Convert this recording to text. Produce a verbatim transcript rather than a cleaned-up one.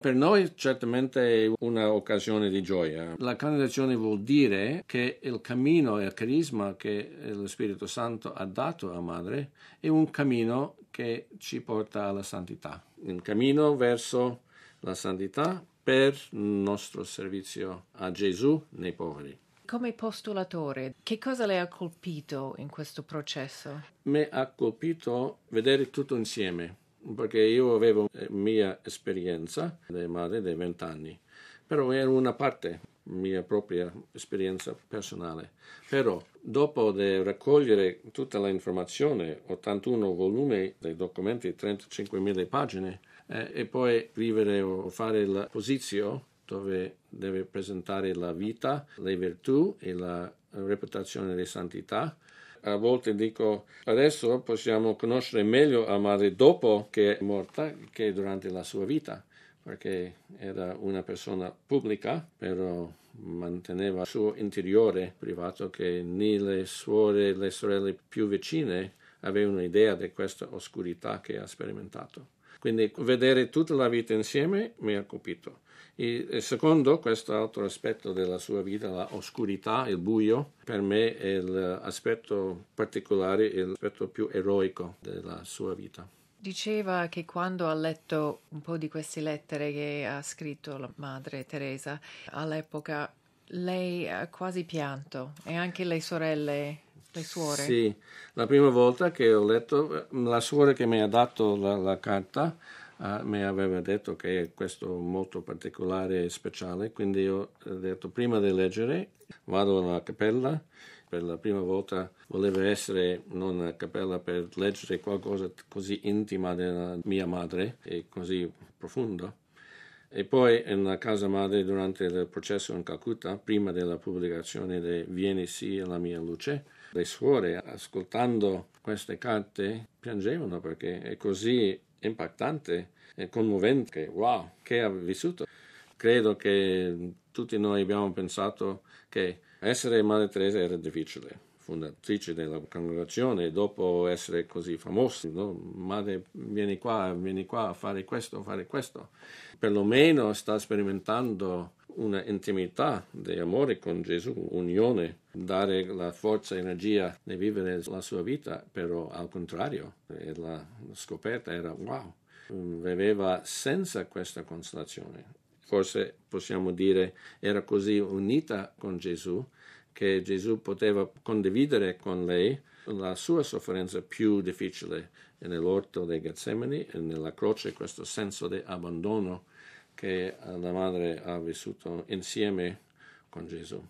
Per noi certamente è una occasione di gioia. La candidazione vuol dire che il cammino e il carisma che lo Spirito Santo ha dato a Madre è un cammino che ci porta alla santità, un cammino verso la santità per il nostro servizio a Gesù nei poveri. Come postulatore, che cosa le ha colpito in questo processo? Mi ha colpito vedere tutto insieme, perché io avevo mia esperienza di madre dei vent'anni, però era una parte mia propria esperienza personale. Però dopo di raccogliere tutta l'informazione, ottantuno volumi dei documenti, trentacinquemila pagine, eh, e poi scrivere o fare la posizione dove deve presentare la vita, le virtù e la reputazione di santità. A volte dico, adesso possiamo conoscere meglio a Madre dopo che è morta che durante la sua vita, perché era una persona pubblica, però manteneva il suo interiore privato che né le suore, le sorelle più vicine avevano idea di questa oscurità che ha sperimentato. Quindi vedere tutta la vita insieme mi ha colpito. E secondo questo altro aspetto della sua vita, la oscurità, il buio, per me è l'aspetto particolare, l'aspetto più eroico della sua vita. Diceva che quando ha letto un po' di queste lettere che ha scritto la madre Teresa, all'epoca lei ha quasi pianto e anche le sorelle, le suore. Sì, la prima volta che ho letto, la suora che mi ha dato la, la carta uh, mi aveva detto che è questo molto particolare e speciale, quindi io ho detto prima di leggere vado alla cappella. Per la prima volta voleva essere non una cappella per leggere qualcosa così intima della mia madre e così profondo. E poi nella casa madre durante il processo in Calcutta, prima della pubblicazione di Vieni sì alla mia luce, le suore ascoltando queste carte piangevano perché è così impattante e commovente che wow, che ha vissuto. Credo che tutti noi abbiamo pensato che essere Madre Teresa era difficile, fondatrice della congregazione, dopo essere così famosa, no? Madre, vieni qua, vieni qua a fare questo, a fare questo. Perlomeno sta sperimentando una intimità di amore con Gesù, unione, dare la forza e energia di vivere la sua vita, però al contrario, la scoperta era wow, viveva senza questa consolazione. Forse possiamo dire era così unita con Gesù che Gesù poteva condividere con lei la sua sofferenza più difficile nell'orto dei Getsemani e nella croce, questo senso di abbandono che la madre ha vissuto insieme con Gesù.